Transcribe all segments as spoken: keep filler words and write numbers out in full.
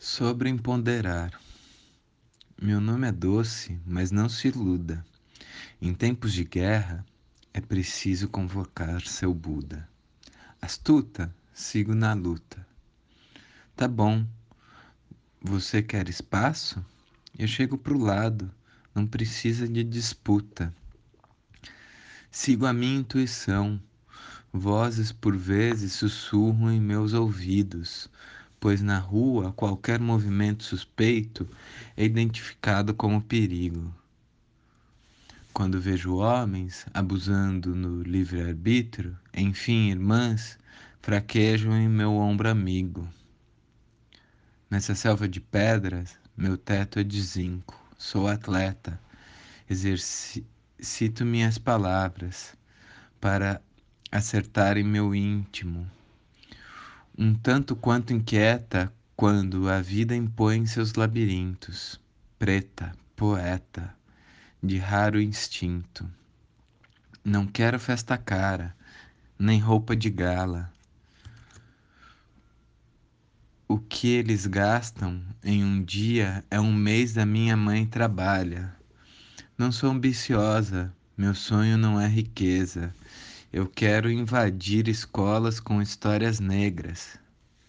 Sobre empoderar. Meu nome é doce, mas não se iluda. Em tempos de guerra, é preciso convocar seu Buda. Astuta, sigo na luta. Tá bom, você quer espaço? Eu chego pro lado, não precisa de disputa. Sigo a minha intuição. Vozes por vezes sussurram em meus ouvidos, pois na rua qualquer movimento suspeito é identificado como perigo. Quando vejo homens abusando no livre-arbítrio, enfim, irmãs, fraquejam em meu ombro amigo. Nessa selva de pedras, meu teto é de zinco. Sou atleta, exercito minhas palavras para acertar em meu íntimo, um tanto quanto inquieta quando a vida impõe seus labirintos. Preta, poeta, de raro instinto. Não quero festa cara, nem roupa de gala. O que eles gastam em um dia é um mês da minha mãe trabalha. Não sou ambiciosa, meu sonho não é riqueza. Eu quero invadir escolas com histórias negras,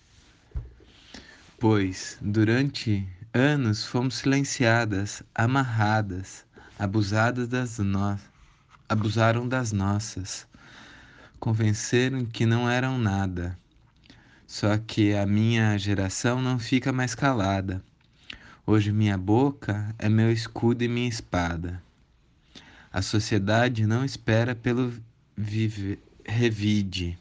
pois durante anos fomos silenciadas, amarradas, abusadas das no... abusaram das nossas, convenceram que não eram nada. Só que a minha geração não fica mais calada. Hoje minha boca é meu escudo e minha espada. A sociedade não espera pelo vive... revide.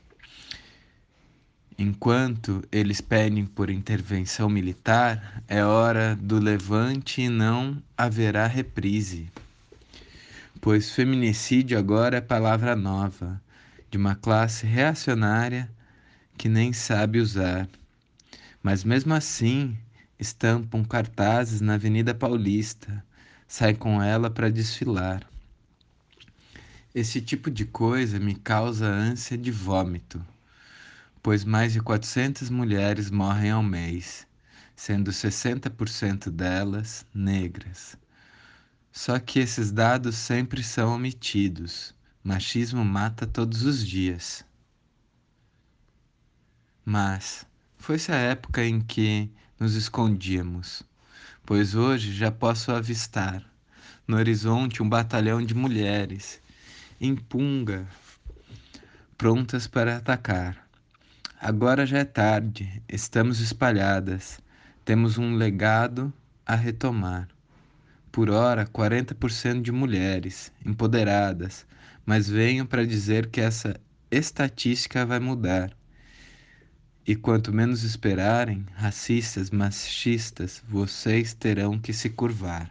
Enquanto eles pedem por intervenção militar, é hora do levante e não haverá reprise. Pois feminicídio agora é palavra nova, de uma classe reacionária que nem sabe usar. Mas mesmo assim, estampam cartazes na Avenida Paulista, sai com ela para desfilar. Esse tipo de coisa me causa ânsia de vômito, pois mais de quatrocentas mulheres morrem ao mês, sendo sessenta por cento delas negras. Só que esses dados sempre são omitidos. Machismo mata todos os dias. Mas foi-se a época em que nos escondíamos, pois hoje já posso avistar no horizonte um batalhão de mulheres, em punga, prontas para atacar. Agora já é tarde, estamos espalhadas, temos um legado a retomar. Por ora, quarenta por cento de mulheres empoderadas, mas venho para dizer que essa estatística vai mudar. E quanto menos esperarem, racistas, machistas, vocês terão que se curvar.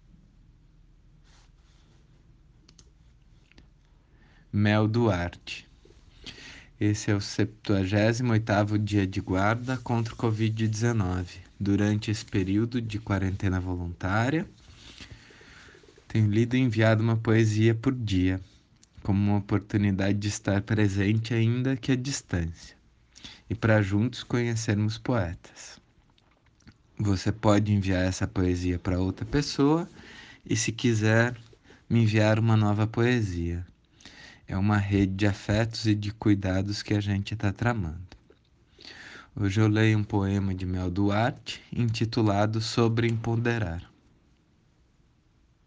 Mel Duarte. Esse é o septuagésimo oitavo dia de guarda contra o covid dezenove. Durante esse período de quarentena voluntária, tenho lido e enviado uma poesia por dia, como uma oportunidade de estar presente ainda que à distância, e para juntos conhecermos poetas. Você pode enviar essa poesia para outra pessoa e, se quiser, me enviar uma nova poesia. É uma rede de afetos e de cuidados que a gente está tramando. Hoje eu leio um poema de Mel Duarte intitulado Sobre Empoderar.